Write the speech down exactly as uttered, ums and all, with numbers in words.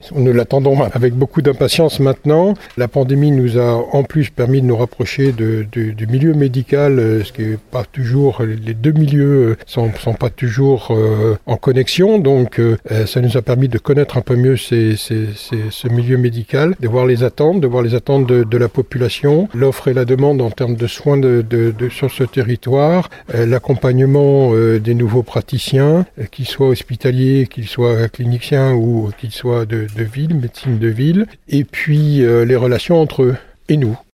Nous l'attendons avec beaucoup d'impatience maintenant. La pandémie nous a en plus permis de nous rapprocher de, de, du milieu médical, ce qui n'est pas toujours, les deux milieux sont, sont pas toujours euh, en connexion, donc euh, ça nous a permis de connaître un peu mieux ces, ces, ces, ce milieu médical, de voir les attentes, de voir les attentes de, de la population, l'offre et la demande en termes de soins de, de, de, sur ce territoire, euh, l'accompagnement euh, des nouveaux praticiens, euh, qu'ils soient hospitaliers, qu'ils soient cliniciens ou qu'ils soient de, de ville, médecine de ville, et puis euh, les relations entre eux et nous.